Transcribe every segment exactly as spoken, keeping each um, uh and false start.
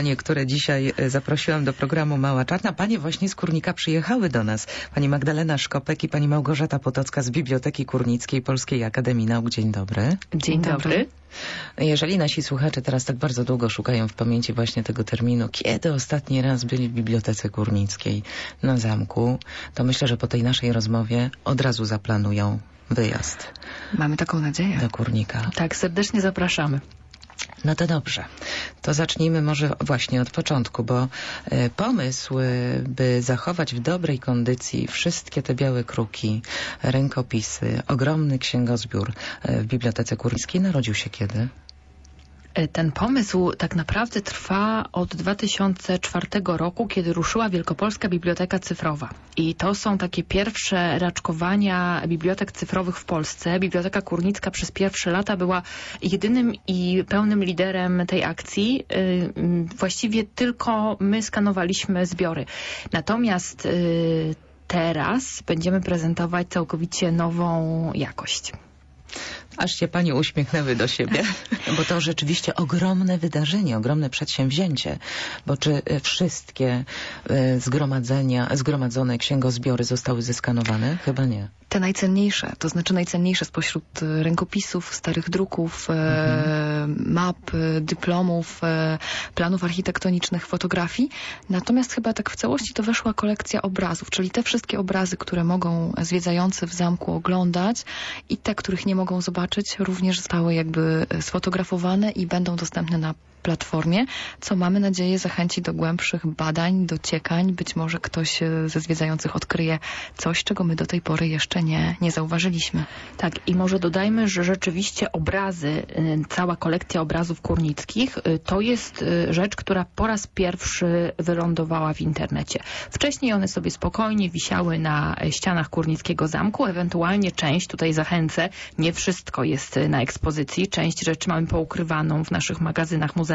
panie, które dzisiaj zaprosiłam do programu Mała Czarna. Panie właśnie z Kurnika przyjechały do nas. Pani Magdalena Szkopek i pani Małgorzata Potocka z Biblioteki Kurnickiej Polskiej Akademii Nauk. Dzień dobry. Dzień dobry. Jeżeli nasi słuchacze teraz tak bardzo długo szukają w pamięci właśnie tego terminu, kiedy ostatni raz byli w Bibliotece Kurnickiej na zamku, to myślę, że po tej naszej rozmowie od razu zaplanują wyjazd. Mamy taką nadzieję. Do Kurnika. Tak, serdecznie zapraszamy. No to dobrze. To zacznijmy może właśnie od początku, bo y, pomysł, y, by zachować w dobrej kondycji wszystkie te białe kruki, rękopisy, ogromny księgozbiór y, w Bibliotece Kurnickiej narodził się kiedy? Ten pomysł tak naprawdę trwa od dwa tysiące czwartego roku, kiedy ruszyła Wielkopolska Biblioteka Cyfrowa. I to są takie pierwsze raczkowania bibliotek cyfrowych w Polsce. Biblioteka Kurnicka przez pierwsze lata była jedynym i pełnym liderem tej akcji. Właściwie tylko my skanowaliśmy zbiory. Natomiast teraz będziemy prezentować całkowicie nową jakość. Aż się panie uśmiechnęły do siebie, bo to rzeczywiście ogromne wydarzenie, ogromne przedsięwzięcie. Bo czy wszystkie zgromadzenia, zgromadzone księgozbiory zostały zeskanowane? Chyba nie. Te najcenniejsze, to znaczy najcenniejsze spośród rękopisów, starych druków, mhm. map, dyplomów, planów architektonicznych, fotografii. Natomiast chyba tak w całości to weszła kolekcja obrazów, czyli te wszystkie obrazy, które mogą zwiedzający w zamku oglądać i te, których nie mogą zobaczyć, również zostały jakby sfotografowane i będą dostępne na platformie, co mamy nadzieję zachęci do głębszych badań, dociekań. Być może ktoś ze zwiedzających odkryje coś, czego my do tej pory jeszcze nie, nie zauważyliśmy. Tak, i może dodajmy, że rzeczywiście obrazy, cała kolekcja obrazów kurnickich, to jest rzecz, która po raz pierwszy wylądowała w internecie. Wcześniej one sobie spokojnie wisiały na ścianach Kurnickiego Zamku, ewentualnie część, tutaj zachęcę, nie wszystko jest na ekspozycji, część rzeczy mamy poukrywaną w naszych magazynach muzealnych.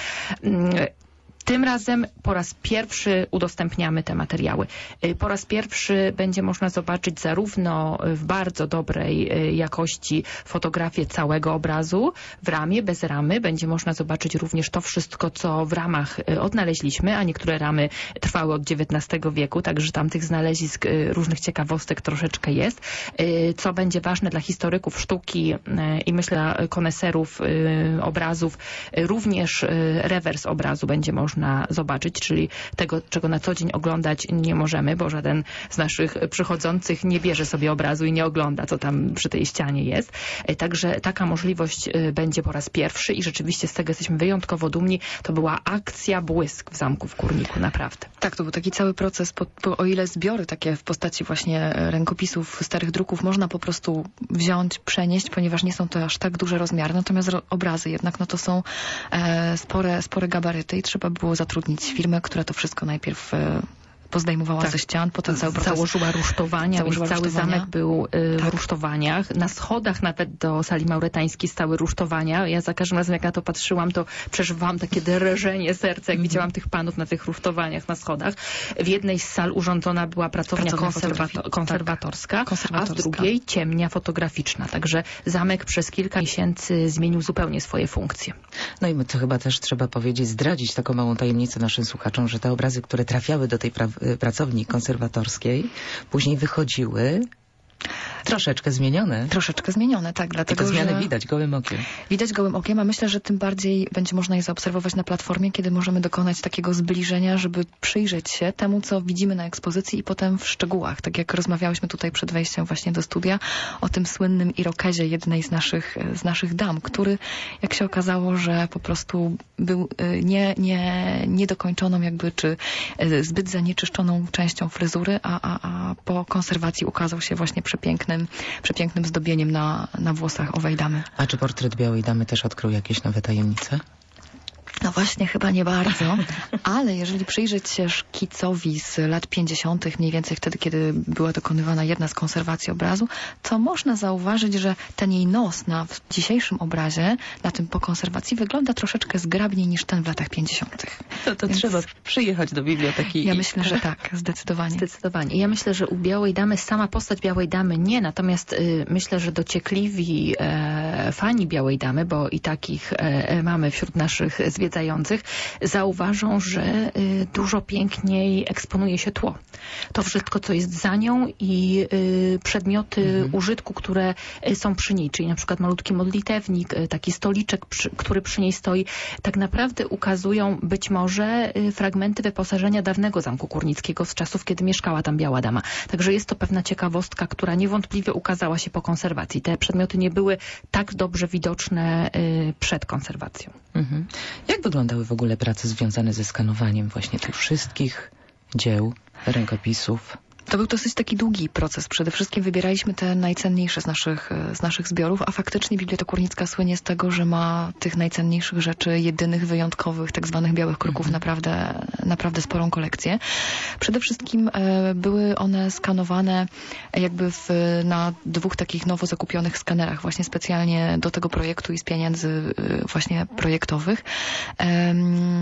Tym razem po raz pierwszy udostępniamy te materiały. Po raz pierwszy będzie można zobaczyć zarówno w bardzo dobrej jakości fotografię całego obrazu, w ramie, bez ramy. Będzie można zobaczyć również to wszystko, co w ramach odnaleźliśmy, a niektóre ramy trwały od dziewiętnastego wieku, także tam tych znalezisk różnych ciekawostek troszeczkę jest. Co będzie ważne dla historyków sztuki i myślę dla koneserów obrazów, również rewers obrazu będzie można można zobaczyć, czyli tego, czego na co dzień oglądać nie możemy, bo żaden z naszych przychodzących nie bierze sobie obrazu i nie ogląda, co tam przy tej ścianie jest. Także taka możliwość będzie po raz pierwszy i rzeczywiście z tego jesteśmy wyjątkowo dumni. To była akcja błysk w Zamku w Kurniku, naprawdę. Tak, to był taki cały proces, po, po, o ile zbiory takie w postaci właśnie rękopisów, starych druków można po prostu wziąć, przenieść, ponieważ nie są to aż tak duże rozmiary, natomiast obrazy jednak, no to są e, spore, spore gabaryty i trzeba było zatrudnić firmę, która to wszystko najpierw e, pozdejmowała tak. ze ścian, potem cały proces... Założyła rusztowania, założyła więc cały zamek był y, tak. w rusztowaniach. Na schodach nawet do sali mauretańskiej stały rusztowania. Ja za każdym razem, jak na to patrzyłam, to przeżywałam takie drżenie serca, jak mm. widziałam tych panów na tych rusztowaniach na schodach. W jednej z sal urządzona była pracownia, pracownia konserwato konserwatorska, tak. konserwatorska, a w drugiej ciemnia fotograficzna. Także zamek przez kilka miesięcy zmienił zupełnie swoje funkcje. No i to chyba też trzeba powiedzieć, zdradzić taką małą tajemnicę naszym słuchaczom, że te obrazy, które trafiały do tej pra- pracowni konserwatorskiej, później wychodziły troszeczkę zmienione. Troszeczkę zmienione, tak. Dlatego, I te zmiany że widać gołym okiem. Widać gołym okiem, a myślę, że tym bardziej będzie można je zaobserwować na platformie, kiedy możemy dokonać takiego zbliżenia, żeby przyjrzeć się temu, co widzimy na ekspozycji i potem w szczegółach. Tak jak rozmawiałyśmy tutaj przed wejściem właśnie do studia o tym słynnym irokezie jednej z naszych, z naszych dam, który, jak się okazało, że po prostu był nie, nie, niedokończoną jakby, czy zbyt zanieczyszczoną częścią fryzury, a, a, a po konserwacji ukazał się właśnie przepięknym, przepięknym zdobieniem na, na włosach owej damy. A czy portret Białej Damy też odkrył jakieś nowe tajemnice? No właśnie, chyba nie bardzo, ale jeżeli przyjrzeć się szkicowi z lat pięćdziesiątych, mniej więcej wtedy, kiedy była dokonywana jedna z konserwacji obrazu, to można zauważyć, że ten jej nos na dzisiejszym obrazie, na tym po konserwacji, wygląda troszeczkę zgrabniej niż ten w latach pięćdziesiątych. To, to Więc trzeba przyjechać do biblioteki. Ja i... myślę, że tak, zdecydowanie. Zdecydowanie. Ja myślę, że u Białej Damy, sama postać Białej Damy nie, natomiast y, myślę, że dociekliwi e, fani Białej Damy, bo i takich e, mamy wśród naszych zwiedzających, zauważą, że y, dużo piękniej eksponuje się tło. To wszystko, co jest za nią i y, przedmioty mhm. użytku, które y, są przy niej, czyli na przykład malutki modlitewnik, y, taki stoliczek, przy, który przy niej stoi, tak naprawdę ukazują być może y, fragmenty wyposażenia dawnego Zamku Kurnickiego z czasów, kiedy mieszkała tam Biała Dama. Także jest to pewna ciekawostka, która niewątpliwie ukazała się po konserwacji. Te przedmioty nie były tak dobrze widoczne y, przed konserwacją. Mhm. Jak wyglądały w ogóle prace związane ze skanowaniem właśnie tych wszystkich dzieł, rękopisów? To był dosyć taki długi proces. Przede wszystkim wybieraliśmy te najcenniejsze z naszych, z naszych zbiorów, a faktycznie Biblioteka Kurnicka słynie z tego, że ma tych najcenniejszych rzeczy, jedynych, wyjątkowych, tak zwanych białych kruków, mhm. naprawdę, naprawdę sporą kolekcję. Przede wszystkim e, były one skanowane jakby w, na dwóch takich nowo zakupionych skanerach, właśnie specjalnie do tego projektu i z pieniędzy e, właśnie projektowych. E,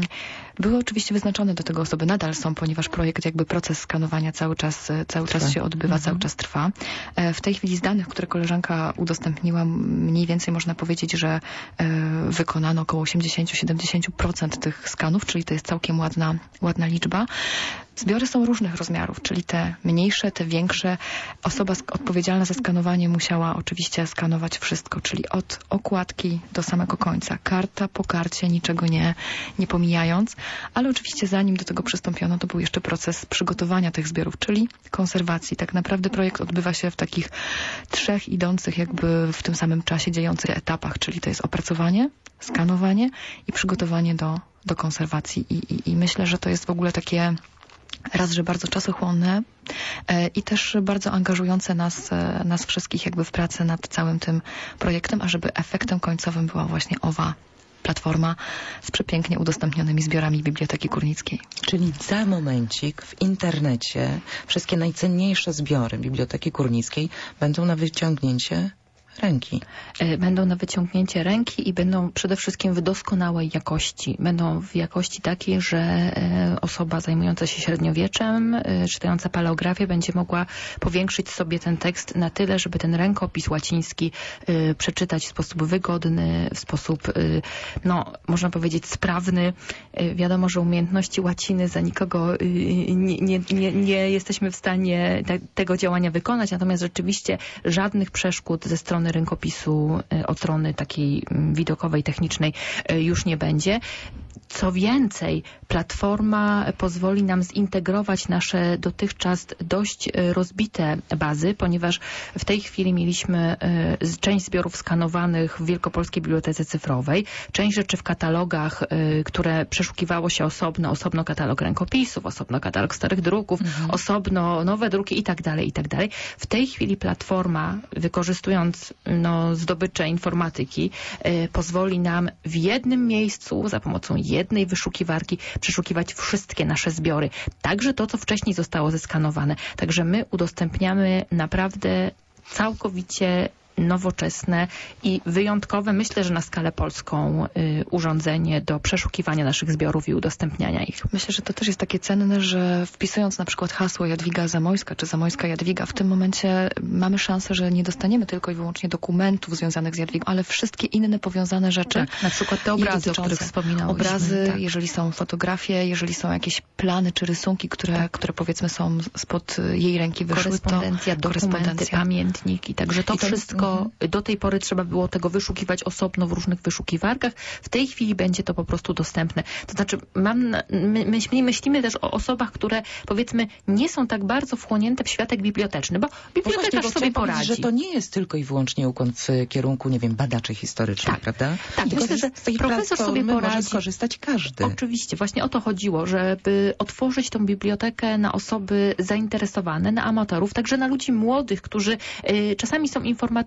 Były oczywiście wyznaczone do tego osoby, nadal są, ponieważ projekt, jakby proces skanowania cały czas, cały czas się odbywa, mhm. cały czas trwa. W tej chwili z danych, które koleżanka udostępniła, mniej więcej można powiedzieć, że wykonano około osiemdziesiąt do siedemdziesięciu procent tych skanów, czyli to jest całkiem ładna, ładna liczba. Zbiory są różnych rozmiarów, czyli te mniejsze, te większe. Osoba odpowiedzialna za skanowanie musiała oczywiście skanować wszystko, czyli od okładki do samego końca. Karta po karcie, niczego nie, nie pomijając. Ale oczywiście zanim do tego przystąpiono, to był jeszcze proces przygotowania tych zbiorów, czyli konserwacji. Tak naprawdę projekt odbywa się w takich trzech idących jakby w tym samym czasie dziejących etapach, czyli to jest opracowanie, skanowanie i przygotowanie do, do konserwacji. I, i, I myślę, że to jest w ogóle takie raz, że bardzo czasochłonne e, i też bardzo angażujące nas, e, nas wszystkich jakby w pracę nad całym tym projektem, ażeby efektem końcowym była właśnie owa platforma z przepięknie udostępnionymi zbiorami Biblioteki Kurnickiej. Czyli za momencik w internecie wszystkie najcenniejsze zbiory Biblioteki Kurnickiej będą na wyciągnięcie ręki. Będą na wyciągnięcie ręki i będą przede wszystkim w doskonałej jakości. Będą w jakości takiej, że osoba zajmująca się średniowieczem, czytająca paleografię, będzie mogła powiększyć sobie ten tekst na tyle, żeby ten rękopis łaciński przeczytać w sposób wygodny, w sposób, no, można powiedzieć, sprawny. Wiadomo, że umiejętności łaciny za nikogo nie, nie, nie, nie jesteśmy w stanie te, tego działania wykonać, natomiast rzeczywiście żadnych przeszkód ze strony rękopisu od strony takiej widokowej, technicznej już nie będzie. Co więcej, platforma pozwoli nam zintegrować nasze dotychczas dość rozbite bazy, ponieważ w tej chwili mieliśmy część zbiorów skanowanych w Wielkopolskiej Bibliotece Cyfrowej, część rzeczy w katalogach, które przeszukiwało się osobno, osobno katalog rękopisów, osobno katalog starych druków, mhm. osobno nowe druki i tak dalej, i tak dalej. W tej chwili platforma, wykorzystując no, zdobycze informatyki, pozwoli nam w jednym miejscu za pomocą jednej wyszukiwarki przeszukiwać wszystkie nasze zbiory. Także to, co wcześniej zostało zeskanowane. Także my udostępniamy naprawdę całkowicie nowoczesne i wyjątkowe, myślę, że na skalę polską y, urządzenie do przeszukiwania naszych zbiorów i udostępniania ich. Myślę, że to też jest takie cenne, że wpisując na przykład hasło Jadwiga Zamojska czy Zamojska Jadwiga, w tym momencie mamy szansę, że nie dostaniemy tylko i wyłącznie dokumentów związanych z Jadwigą, ale wszystkie inne powiązane rzeczy. Tak, na przykład te obrazy, o których wspominałyśmy. Obrazy, tak. jeżeli są fotografie, jeżeli są jakieś plany czy rysunki, które, tak. które powiedzmy są spod jej ręki wyszły. Korespondencja, to, dokumenty, korespondencja. Pamiętniki. Także to, to wszystko do tej pory trzeba było tego wyszukiwać osobno w różnych wyszukiwarkach. W tej chwili będzie to po prostu dostępne. To znaczy, mam, my, my myślimy też o osobach, które powiedzmy nie są tak bardzo wchłonięte w światek biblioteczny, bo bibliotekarz no właśnie, sobie poradzi. Że to nie jest tylko i wyłącznie ukłon w kierunku, nie wiem, badaczy historycznych, tak. prawda? Tak, tylko myślę, że z tej profesor sobie poradzi. Może skorzystać każdy. Oczywiście, właśnie o to chodziło, żeby otworzyć tą bibliotekę na osoby zainteresowane, na amatorów, także na ludzi młodych, którzy y, czasami są informatyczni,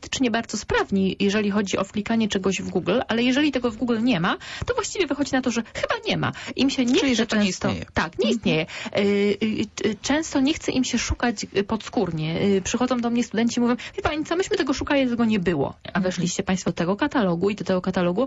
faktycznie bardzo sprawni, jeżeli chodzi o wklikanie czegoś w Google, ale jeżeli tego w Google nie ma, to właściwie wychodzi na to, że chyba nie ma. Im się nie Czyli, chce że to nie często... istnieje. Tak, nie istnieje. Często nie chce im się szukać podskórnie. Przychodzą do mnie studenci i mówią, wie pani co, myśmy tego szukali, tego nie było. A weszliście państwo do tego katalogu i do tego katalogu?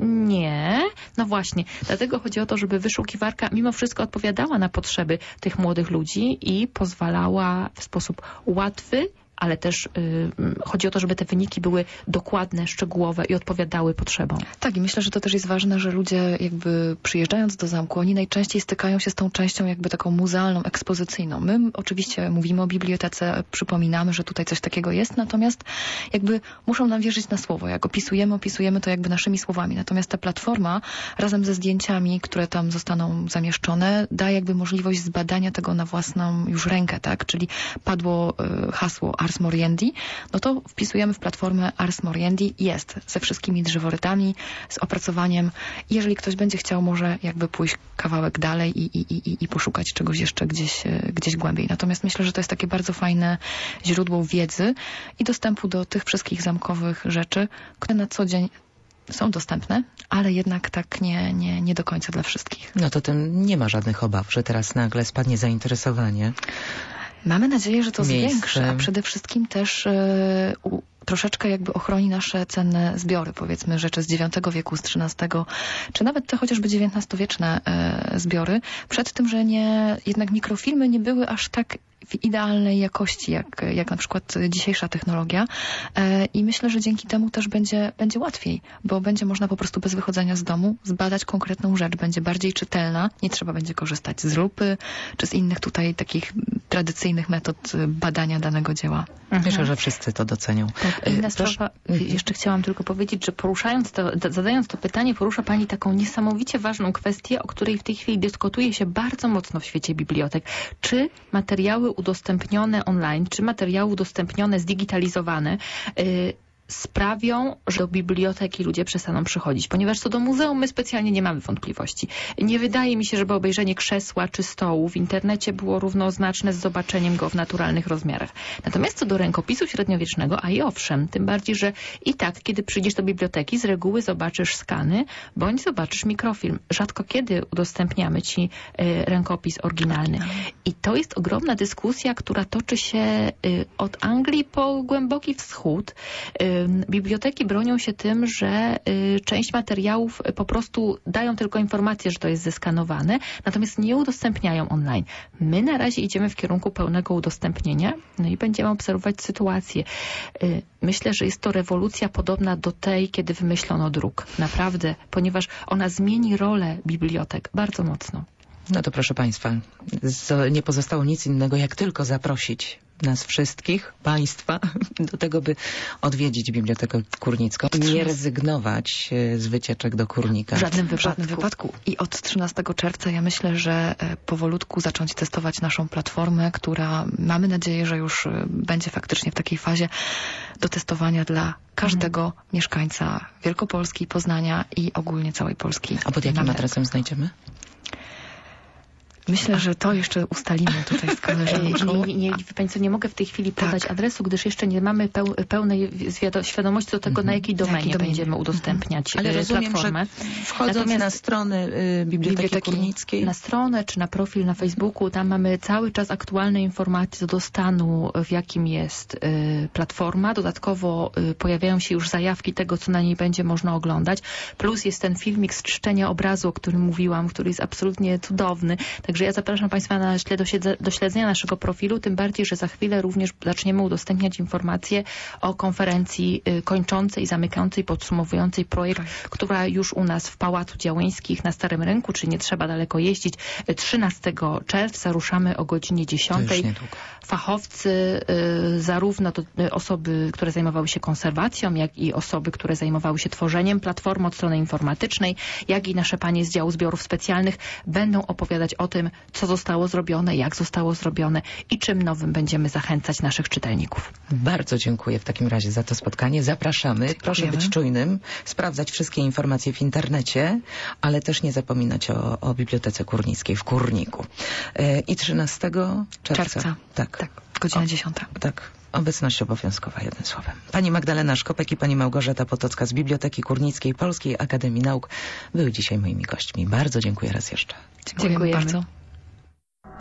Nie. No właśnie. Dlatego chodzi o to, żeby wyszukiwarka mimo wszystko odpowiadała na potrzeby tych młodych ludzi i pozwalała w sposób łatwy, ale też y, chodzi o to, żeby te wyniki były dokładne, szczegółowe i odpowiadały potrzebom. Tak, i myślę, że to też jest ważne, że ludzie jakby przyjeżdżając do zamku, oni najczęściej stykają się z tą częścią jakby taką muzealną, ekspozycyjną. My oczywiście mówimy o bibliotece, przypominamy, że tutaj coś takiego jest, natomiast jakby muszą nam wierzyć na słowo. Jak opisujemy, opisujemy to jakby naszymi słowami. Natomiast ta platforma razem ze zdjęciami, które tam zostaną zamieszczone, da jakby możliwość zbadania tego na własną już rękę, tak? Czyli padło y, hasło Ars Moriendi, no to wpisujemy w platformę Ars Moriendi, jest ze wszystkimi drzeworytami, z opracowaniem. Jeżeli ktoś będzie chciał, może jakby pójść kawałek dalej i, i, i, i poszukać czegoś jeszcze gdzieś, gdzieś głębiej. Natomiast myślę, że to jest takie bardzo fajne źródło wiedzy i dostępu do tych wszystkich zamkowych rzeczy, które na co dzień są dostępne, ale jednak tak nie, nie, nie do końca dla wszystkich. No to tym nie ma żadnych obaw, że teraz nagle spadnie zainteresowanie. Mamy nadzieję, że to Miejsce. zwiększy, a przede wszystkim też e, u, troszeczkę jakby ochroni nasze cenne zbiory, powiedzmy rzeczy z dziewiątego wieku, z trzynastego, czy nawet te chociażby dziewiętnastowieczne e, zbiory, przed tym, że nie, jednak mikrofilmy nie były aż tak w idealnej jakości, jak, jak na przykład dzisiejsza technologia. E, I myślę, że dzięki temu też będzie, będzie łatwiej, bo będzie można po prostu bez wychodzenia z domu zbadać konkretną rzecz, będzie bardziej czytelna, nie trzeba będzie korzystać z lupy, czy z innych tutaj takich tradycyjnych metod badania danego dzieła. Mhm. Myślę, że wszyscy to docenią. Tak, inna sprawa, jeszcze chciałam tylko powiedzieć, że poruszając to, zadając to pytanie, porusza Pani taką niesamowicie ważną kwestię, o której w tej chwili dyskutuje się bardzo mocno w świecie bibliotek. Czy materiały udostępnione online, czy materiały udostępnione, zdigitalizowane, yy, sprawią, że do biblioteki ludzie przestaną przychodzić. Ponieważ co do muzeum my specjalnie nie mamy wątpliwości. Nie wydaje mi się, żeby obejrzenie krzesła czy stołu w internecie było równoznaczne z zobaczeniem go w naturalnych rozmiarach. Natomiast co do rękopisu średniowiecznego, a i owszem, tym bardziej, że i tak, kiedy przyjdziesz do biblioteki, z reguły zobaczysz skany, bądź zobaczysz mikrofilm. Rzadko kiedy udostępniamy ci y, rękopis oryginalny. I to jest ogromna dyskusja, która toczy się y, od Anglii po głęboki wschód. Y, Biblioteki bronią się tym, że y, część materiałów po prostu dają tylko informację, że to jest zeskanowane, natomiast nie udostępniają online. My na razie idziemy w kierunku pełnego udostępnienia, no i będziemy obserwować sytuację. Y, myślę, że jest to rewolucja podobna do tej, kiedy wymyślono druk. Naprawdę, ponieważ ona zmieni rolę bibliotek bardzo mocno. No to proszę Państwa, z, nie pozostało nic innego, jak tylko zaprosić nas wszystkich, Państwa, do tego, by odwiedzić Bibliotekę Kurnicką i nie rezygnować z wycieczek do Kurnika. W żadnym wypadku. W żadnym wypadku. I od trzynastego czerwca ja myślę, że powolutku zacząć testować naszą platformę, która mamy nadzieję, że już będzie faktycznie w takiej fazie do testowania dla każdego mhm. mieszkańca Wielkopolski, Poznania i ogólnie całej Polski. A pod jakim adresem znajdziemy? Myślę, że to jeszcze ustalimy tutaj z koleżanką. Nie, nie, wie Pani co, nie mogę w tej chwili podać tak. adresu, gdyż jeszcze nie mamy peł, pełnej świadomości do tego, mm-hmm. na jakiej domenie, jakiej domenie będziemy udostępniać mm-hmm. Ale rozumiem, platformę. Że wchodząc Natomiast na stronę y, Biblioteki, Biblioteki Kurnickiej. Na stronę czy na profil na Facebooku, tam mamy cały czas aktualne informacje co do stanu, w jakim jest y, platforma. Dodatkowo y, pojawiają się już zajawki tego, co na niej będzie można oglądać. Plus jest ten filmik z czczenia obrazu, o którym mówiłam, który jest absolutnie cudowny. Także ja zapraszam Państwa na do śledzenia naszego profilu, tym bardziej, że za chwilę również zaczniemy udostępniać informacje o konferencji kończącej, zamykającej, podsumowującej projekt, tak. która już u nas w Pałacu Działyńskich na Starym Rynku, czyli nie trzeba daleko jeździć, trzynastego czerwca ruszamy o godzinie dziesiątej. Fachowcy, y, zarówno to, y, osoby, które zajmowały się konserwacją, jak i osoby, które zajmowały się tworzeniem platformy od strony informatycznej, jak i nasze panie z działu zbiorów specjalnych będą opowiadać o tym, co zostało zrobione, jak zostało zrobione i czym nowym będziemy zachęcać naszych czytelników. Bardzo dziękuję w takim razie za to spotkanie. Zapraszamy. Dziękujemy. Proszę być czujnym, sprawdzać wszystkie informacje w internecie, ale też nie zapominać o, o Bibliotece Kurnickiej w Kurniku. E, I trzynastego czerwca. czerwca. Tak. tak. Godzina dziesiąta. Tak. Obecność obowiązkowa, jednym słowem. Pani Magdalena Szkopek i pani Małgorzata Potocka z Biblioteki Górnickiej Polskiej Akademii Nauk były dzisiaj moimi gośćmi. Bardzo dziękuję raz jeszcze. Dziękujemy Dziękujemy. bardzo.